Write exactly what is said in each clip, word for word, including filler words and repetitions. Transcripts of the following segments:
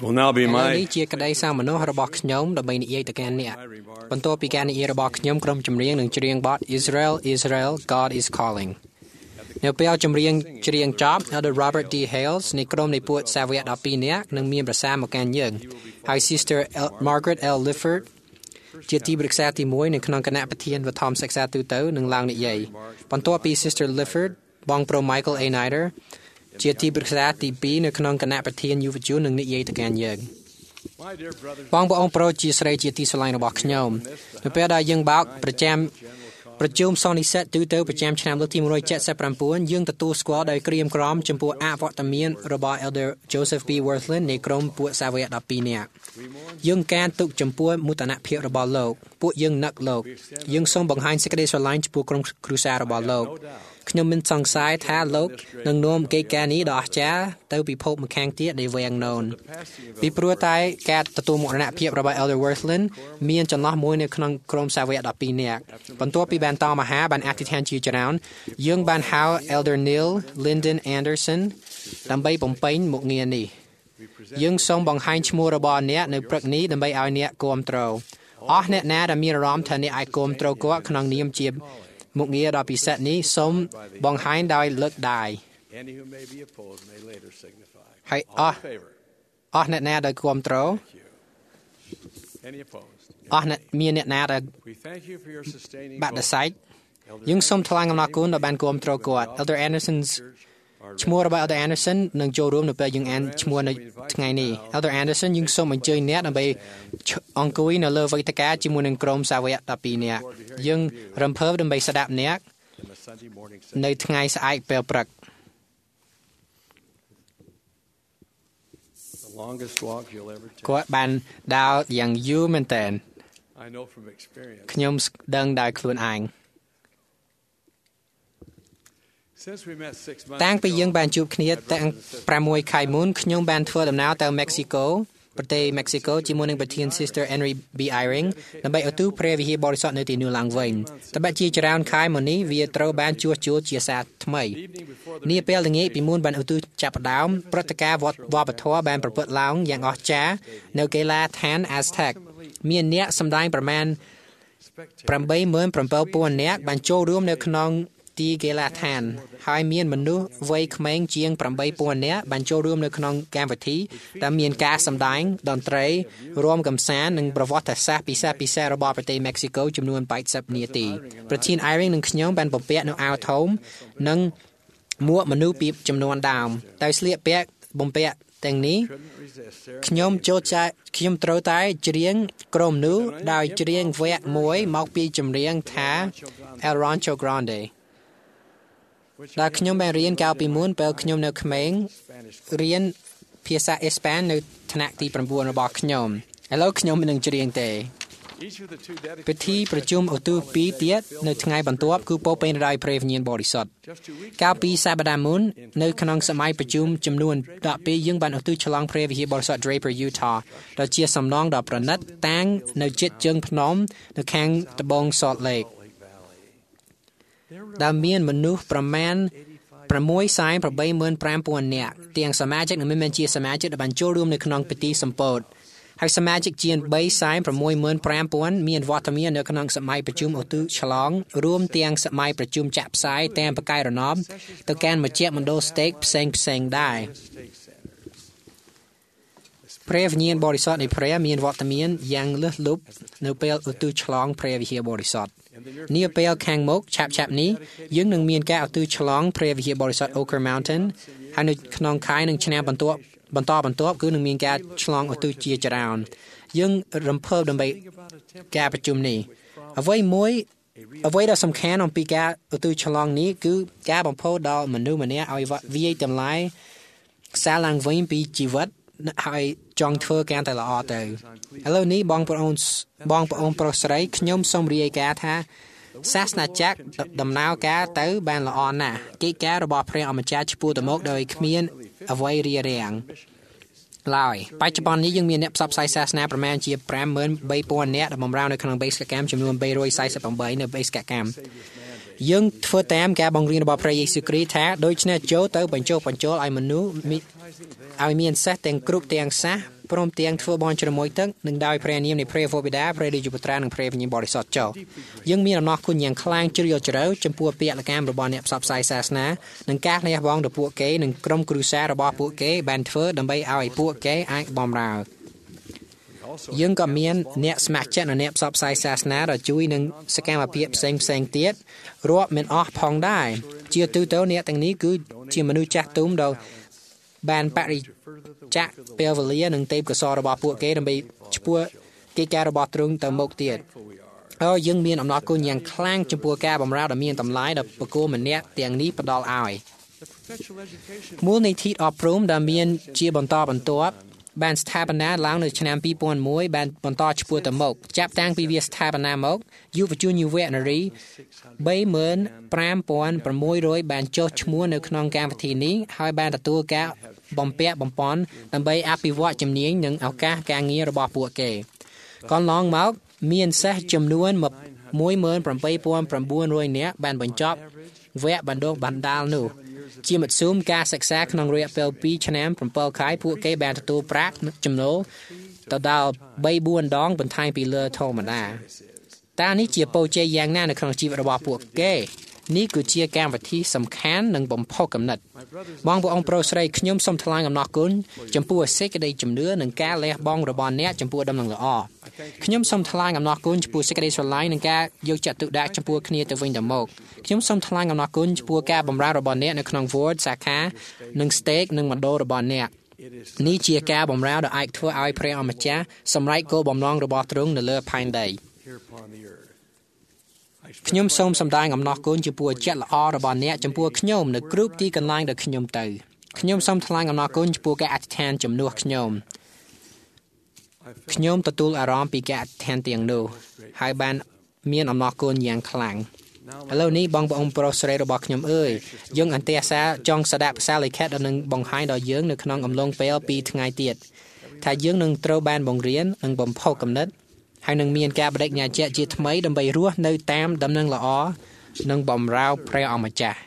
will now be ឥឡូវ my នេះជាក្តីសាមញ្ញរបស់ខ្ញុំដើម្បីនិយាយទៅកាន់អ្នកបន្ទាប់ពីការនិយាយរបស់ខ្ញុំក្រុមចម្រៀងនឹងច្រៀងបទ Israel Israel God is calling នៅពេលចម្រៀងច្រៀងចប់ Elder Robert D Hales នៃក្រុមនៃពួកសាវកដប់ពីរនាក់នឹងមានប្រសាមកកាន់យើងហើយ Sister L, Margaret L Lifford ជាទីប្រឹក្សាទីមួយនៅក្នុងគណៈប្រធានបឋមសិក្សាទូទៅនឹងឡើងនិយាយបន្ទាប់ពី Sister Lifford បងប្រុស Michael A Nider ជាទីប្រឹក្សាទីពីរនៅក្នុងគណៈប្រធានយុវជននឹងនិយាយទៅកាន់យើងបងប្អូនប្រុសជាស្រីជាទីស្រឡាញ់របស់ខ្ញុំនៅពេលដែលយើងបោកប្រចាំប្រជុំសន្និសីទទូទៅប្រចាំឆ្នាំលើកទីone hundred seventy-nineយើងទទួលស្គាល់ដោយក្រៀមក្រំចំពោះអវត្តមានរបស់ Elder Joseph B Worthland នៃក្រុមពួកសាវកដប់ពីរនាក់យើងការទុកចំពោះមោទនភាពរបស់លោកពួកយើងនឹកលោកយើងសូមបង្ហាញសេចក្តីស្រឡាញ់ចំពោះក្រុមគ្រួសាររបស់លោកខ្ញុំមិនសង្ស័យថាលោកនឹងនាំកិច្ចការនេះដ៏អស្ចារ្យទៅពិភពម្ខាងទៀតដែលវាងណូនពីព្រោះតែការទទួលមរណភាពរបស់ Elder Worthland មានចន្លោះមួយនៅក្នុងក្រុមសាវកដប់ពីរនាក់បន្ទាប់ពីបានតមហាបានអធិដ្ឋានជាច្រើនយើងបានហៅ Elder Neil Lyndon Anderson ដើម្បីបំពេញមុខងារនេះយើងសូមបង្ហាញឈ្មោះរបស់អ្នកនៅព្រឹកនេះដើម្បីឲ្យអ្នកគាំទ្រអស់អ្នកណាដែលមានអារម្មណ៍ថាអ្នកអាចគាំទ្រគាត់ក្នុងនាមជាមុខងារដ៏ពិសេសនេះសូមបង្ហាញដោយលើកដៃហើយអស់អស់អ្នកណាដែលគាំទ្រអស់អ្នកមានអ្នកណាដែលបាក់ដសែកយើងសូមថ្លែងអំណរគុណដែលបានគាំទ្រគាត់ Elder Anderson's ឈ្មោះរបស់ Elder Anderson នឹងចូលរួមនៅពេលយើងអានឈ្មោះនៅថ្ងៃនេះ Elder Anderson យើងសូមអញ្ជើញអ្នកដើម្បីអង្គុយនៅលើវេទិកាជាមួយនឹងក្រុមសាវកដប់ពីរនាក់យើងរំភើបដើម្បីស្ដាប់អ្នកនៅថ្ងៃស្អែកពេលព្រឹកគាត់បានដើរយ៉ាងយូរមែនទែនខ្ញុំដឹងដោយខ្លួនឯងតាំងពីយើងបានជួបគ្នាតាំងsixខែមុនខ្ញុំបានធ្វើដំណើរទៅមិចស៊ីកូប្រទេសមិចស៊ីកូជាមួយនឹងប្រធាន Sister Henry B Eyring ដើម្បីឧទ្ទិសព្រះវិហារបរិសុទ្ធនៅទីនោះឡើងវិញតែបែបជាច្រើនខែមកនេះវាត្រូវបានជួសជុលជាសាថ្មីនាពេលល្ងាចពីមុនបានឧទ្ទិសចាប់ផ្ដើមព្រឹត្តិការណ៍វប្បធម៌បានប្រព្រឹត្តឡើងយ៉ាងអស្ចារ្យនៅកីឡាដ្ឋាន Aztec មានអ្នកសម្ដែងប្រមាណeight thousand seven hundredនាក់បានចូលរួមនៅក្នុងទីកីឡាដ្ឋានហើយមានមនុស្សវ័យក្មេងជាងeight thousandនាក់បានចូលរួមនៅក្នុងកម្មវិធីដែលមានការសម្ដែងតន្ត្រីរួមកម្សាន្តនិងប្រវត្តិសាស្ត្រពិសេសពិសេសរបស់ប្រទេសមិចស៊ីកូចំនួនeightyនាទីប្រធាន Eyring និងខ្ញុំបានបំពាក់នៅអាវធំនិងមួកមនុស្សពីចំនួនដើមតែស្លៀកពាក់បំពាក់ទាំងនេះខ្ញុំចូលចាខ្ញុំត្រូវតែច្រៀងក្រុមនោះដោយច្រៀងវគ្គមួយមកពីចម្រៀងថា El Rancho Grandeដែលខ្ញុំបានរៀនកាលពីមុនពេលខ្ញុំនៅក្មេងរៀនភាសាអេស្ប៉ាញនៅថ្នាក់ទីnineរបស់ខ្ញុំឥឡូវខ្ញុំមិននឹងច្រៀងទេពិធីប្រជុំឧទ្ទិសពីរទៀតនៅថ្ងៃបន្ទាប់គឺពោរពេញដោយព្រះវិញ្ញាណបរិសុទ្ធកាលពីសប្តាហ៍មុននៅក្នុងសម័យប្រជុំចំនួនtwelveយើងបានឧទ្ទិសឆ្លងព្រះវិហារបរិសុទ្ធ Draper Utah ដែលជាសំណង់ដ៏ប្រណិតតាំងនៅជិតជើងភ្នំនៅខាងត្បូង Salt Lakeដែលមានមនុស្សប្រមាណsix hundred eighty-five thousandនាក់ទាំងសមាជិកនិងមិនមែនជាសមាជិកដែលបានចូលរួមនៅក្នុងពិធីសម្ពោធហើយសមាជិកជាងthree hundred sixty-six thousandមានវត្តមាននៅក្នុងសម័យប្រជុំឧទ្ទិសឆ្លងរួមទាំងសម័យប្រជុំចាក់ផ្សាយតាមបកាយរណបទៅកាន់មជ្ឈមណ្ឌល Stake ផ្សេងផ្សេងដែរព្រះវិញ្ញាណបរិសុទ្ធនៃព្រះមានវត្តមានយ៉ាងលើសលប់នៅពេលឧទ្ទិសឆ្លងព្រះវិហារបរិសុទ្ធនាពេលខាងមុខឆាប់ឆាប់នេះយើងនឹងមានការឧទ្ទិសឆ្លងព្រះវិហារបរិសុទ្ធ Oquirrh Mountain ហើយនៅក្នុងខែនឹងឆ្នាំបន្ទាប់បន្តបន្ទាប់គឺនឹងមានការឆ្លងឧទ្ទិសជាច្រើនយើងរំភើបដើម្បីការប្រជុំនេះអ្វីមួយអ្វីដែលសំខាន់អំពីការឧទ្ទិសឆ្លងនេះគឺការបំផុសដល់មនុស្សម្នាក់ឲ្យវាយតម្លៃសារឡើងវិញពីជីវិតហើយចង់ធ្វើការតែល្អទៅឥឡូវនេះបងប្អូនបងប្អូនប្រុសស្រីខ្ញុំសូមរាយការណ៍ថាសាសនាចក្រដំណើរការទៅបានល្អណាស់កិច្ចការរបស់ព្រះអម្ចាស់ឆ្ពោះទៅមុខដោយគ្មានអ្វីរារាំងឡើយបច្ចុប្បន្ននេះយើងមានអ្នកផ្សព្វផ្សាយសាសនាប្រមាណជាfive thousand three hundredនាក់ដែលបម្រើនៅក្នុងបេសកកម្មចំនួនthree hundred forty-eightនៅបេសកកម្មយើងធ្វើតាមការបង្រៀនរបស់ព្រះយេស៊ូវគ្រីស្ទថាដូច្នេះចូលទៅបញ្ចុះបញ្ចូលឲ្យមនុស្សឲ្យមានសេះទាំងគ្រប់ទាំងសាសព្រមទាំងធ្វើបន់ជ្រមុយទឹកនិងដោយព្រះនាមនៃព្រះវរបិតាព្រះរាជបុត្រានិងព្រះវិញ្ញាណបរិសុទ្ធចោលយើងមានអំណរគុណយ៉ាងខ្លាំងជ្រាលជ្រៅចំពោះពាក្យលកម្មរបស់អ្នកផ្សព្វផ្សាយសាសនានិងការលះបង់របស់ពួកគេនិងក្រុមគ្រួសាររបស់ពួកគេបានធ្វើដើម្បីឲ្យពួកគេអាចបម្រើយើងក៏មានអ្នកស្ម័គ្រចិត្តនិងអ្នកផ្សព្វផ្សាយសាសនាដែលជួយនឹងសកម្មភាពផ្សេងផ្សេងទៀតរាប់មិនអស់ផងដែរជាទូទៅអ្នកទាំងនេះគឺជាមនុស្សចាស់ទុំដែលបានបរិច្ចាគពេលវេលានិងទេពកោសល្យរបស់ពួកគេដើម្បីឈ្មោះកិច្ចការរបស់ទ្រង់ទៅមុខទៀតហើយយើងមានអំណរគុណយ៉ាងខ្លាំងចំពោះការបម្រើដ៏មានតម្លៃដែលបកគោម្នាក់ទាំងនេះផ្ដល់ឲ្យមូលនិធិអប់រំដែលមានជាបន្តបន្ទាប់បានស្ថាបនាឡើងនៅឆ្នាំពីរពាន់មួយបានបន្តឆ្ពោះទៅមុខចាប់តាំងពីវាស្ថាបនាមកយុវជនយុវនារីបីម៉ឺនប្រាំពាន់ប្រាំមួយរយបានចុះឈ្មោះនៅក្នុងកម្មវិធីនេះហើយបានទទួលការបំពាក់បំពន់ដើម្បីអភិវឌ្ឍជំនាញនិងឱកាសការងាររបស់ពួកគេកន្លងមកមានសិស្សចំនួនមួយម៉ឺនប្រាំបីពាន់ប្រាំបួនរយនាក់បានបញ្ចប់វគ្គបណ្ដុះបណ្ដាលនោះជាមធ្យមការសិក្សាក្នុងរយៈពេលពីរឆ្នាំប្រាំខែពួកគេបានទទួលប្រាក់ចំណូលទៅដល់បីបួនដងបន្ថែមពីលើធម្មតាតើនេះជាពរជ័យយ៉ាងណានៅក្នុងជីវិតរបស់ពួកគេនេះគឺជាកម្មវិធីសំខាន់និងបំផុសគំនិតបងប្អូនប្រុសស្រីខ្ញុំសូមថ្លែងអំណរគុណចំពោះសេចក្តីជំនឿនិងការលះបង់របស់អ្នកចំពោះដំណឹងល្អខ្ញុំសូមថ្លែងអំណរគុណចំពោះសេចក្តីស្រឡាញ់និងការយកចិត្តទុកដាក់ចំពោះគ្នាទៅវិញទៅមកខ្ញុំសូមថ្លែងអំណរគុណចំពោះការបម្រើរបស់អ្នកនៅក្នុង Word សាខានិង Stake និងមណ្ឌលរបស់អ្នកនេះជាការបម្រើដែលអាចធ្វើឲ្យព្រះអម្ចាស់សម្រេចគោលបំណងរបស់ទ្រង់នៅលើផែនដីខ្ញុំសូមសម្ដែងអំណរគុណចំពោះចិត្តល្អរបស់អ្នកចំពោះខ្ញុំនៅគ្រប់ទីកន្លែងដែលខ្ញុំទៅខ្ញុំសូមថ្លែងអំណរគុណចំពោះការអធិដ្ឋានជំនួសខ្ញុំខ្ញុំទទួលអារម្មណ៍ពីការអធិដ្ឋានទាំងនោះហើយបានមានអំណរគុណយ៉ាងខ្លាំងឥឡូវនេះបងប្អូនប្រុសស្រីរបស់ខ្ញុំអើយយើងអន្តរសាចង់ស្ដាប់សារលិខិតដែលនឹងបង្ហាញដល់យើងនៅក្នុងអំឡុងពេលពីរថ្ងៃទៀតថាយើងនឹងត្រូវបានបង្រៀននិងបំផុសគំនិតហើយនឹងមានការបដិញ្ញាចិត្តជាថ្មីដើម្បីរស់នៅតាមដំណឹងល្អនិងបម្រើព្រះអម្ចាស់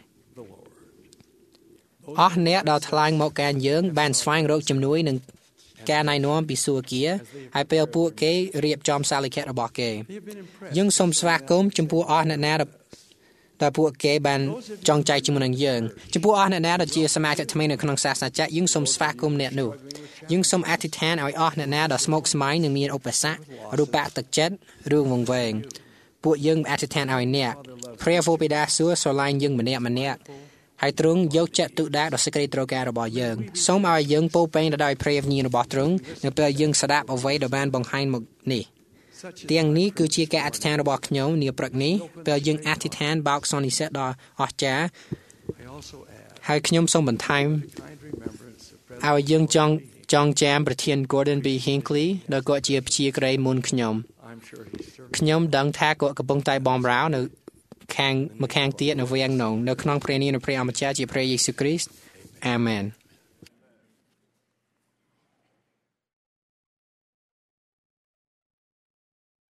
អស់អ្នកដែលថ្លែងមកការយើងបានស្វែងរកជំនួយនិងការណែនាំពីសួគ៌ហើយពេលពួកគេរៀបចំសារលិខិតរបស់គេយើងសូមស្វាគមន៍ចំពោះអស់អ្នកណាដែលពួកគេបានចងចែកជាមួយនឹងយើងចំពោះអស់អ្នកណាដែលជាសមាជិកថ្មីនៅក្នុងសាសនាចក្រយើងសូមស្វាគមន៍អ្នកនោះយើងសូមអធិដ្ឋានឲ្យអស់អ្នកណាដែលស្មុគស្មាញនិងមានឧបសគ្គរូបៈទឹកចិត្តរឿងវង្វេងពួកយើងអធិដ្ឋានឲ្យអ្នកព្រះវរបិតាសួរស្រឡាញ់យើងម្នាក់ម្នាក់ហើយទ្រង់យកចិត្តទុកដាក់ដល់សេចក្តីត្រូវការរបស់យើងសូមឲ្យយើងពោពេញទៅដោយព្រះវិញ្ញាណរបស់ទ្រង់នៅពេលយើងស្ដាប់អ្វីដែលបានបង្ហាញមកនេះទាំងនេះគឺជាការអធិដ្ឋានរបស់ខ្ញុំនាព្រឹកនេះពេលយើងអធិដ្ឋានបោកសន្និសីទដ៏អស្ចារ្យហើយខ្ញុំសូមបន្ថែមឲ្យយើងចង់ចងចាំប្រធាន Gordon B. Hinckley ដែលគាត់ជាព្យាក្រៃមុនខ្ញុំខ្ញុំដឹងថាគាត់កំពុងតែបម្រើនៅខាងម្ខាងទៀតនៅវាំងនងនៅក្នុងព្រះនាមព្រះអម្ចាស់ជាព្រះយេស៊ូវគ្រីស្ទអាមែន